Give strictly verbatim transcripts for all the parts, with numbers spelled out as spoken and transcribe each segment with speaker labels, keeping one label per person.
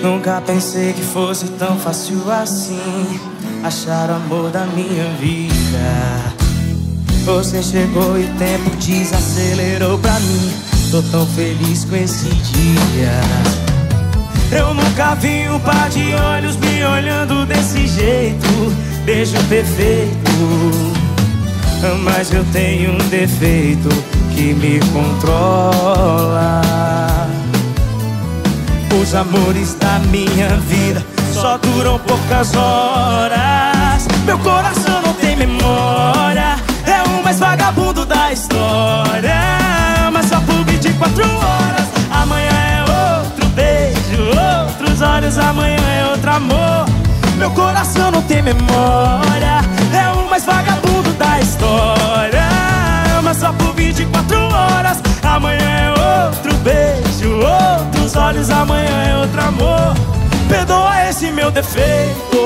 Speaker 1: Nunca pensei que fosse tão fácil assim achar o amor da minha vida. Você chegou e o tempo desacelerou pra mim. Tô tão feliz com esse dia. Eu nunca vi um par de olhos me olhando desse jeito. Beijo perfeito. Mas eu tenho um defeito que me controla. Os amores da minha vida só duram poucas horas. Meu coração não tem memória, é o mais vagabundo da história. Mas só por vinte e quatro horas. Amanhã é outro beijo, outros olhos, amanhã é outro amor. Meu coração não tem memória, é o mais vagabundo da história. Mas só por vinte e quatro horas. Amanhã é outro beijo, outros olhos, amanhã é outro amor. Perdoa esse meu defeito.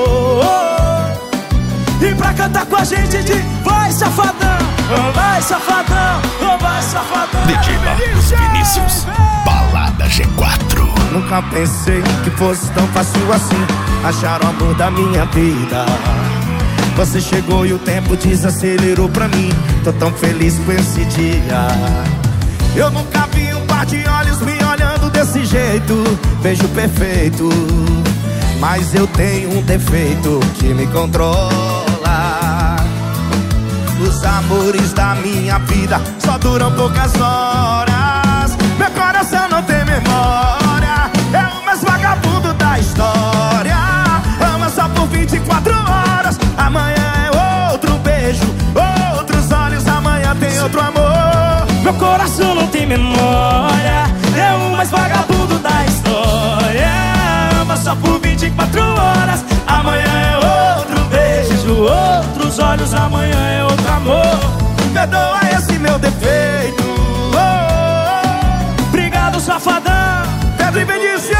Speaker 1: E pra cantar com a gente de vai safadão, oh, vai safadão, oh, vai safadão.
Speaker 2: D J Marcos Vinícius, Balada G quatro.
Speaker 1: Nunca pensei que fosse tão fácil assim achar o amor da minha vida. Você chegou e o tempo desacelerou pra mim. Tô tão feliz com esse dia. Eu nunca vi um par de olhos me olhando desse jeito. Beijo perfeito. Mas eu tenho um defeito que me controla. Os amores da minha vida só duram poucas horas. Meu coração não tem memória, é o mais vagabundo da história. Ama só por vinte e quatro horas. Amanhã é outro beijo, outros olhos, amanhã tem outro amor. Meu coração não tem memória, é o mais vagabundo da história. Ama só por vinte e quatro horas. Amanhã é outro beijo, outros olhos, amanhã é outro amor. Perdoa esse meu defeito. Oh, oh, oh. Obrigado, safadão. Pedro e Benício.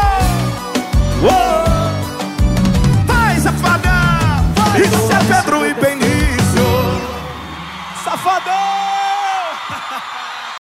Speaker 1: Oh. Vai, safadão. Vai, isso é Pedro e Benício. Safadão.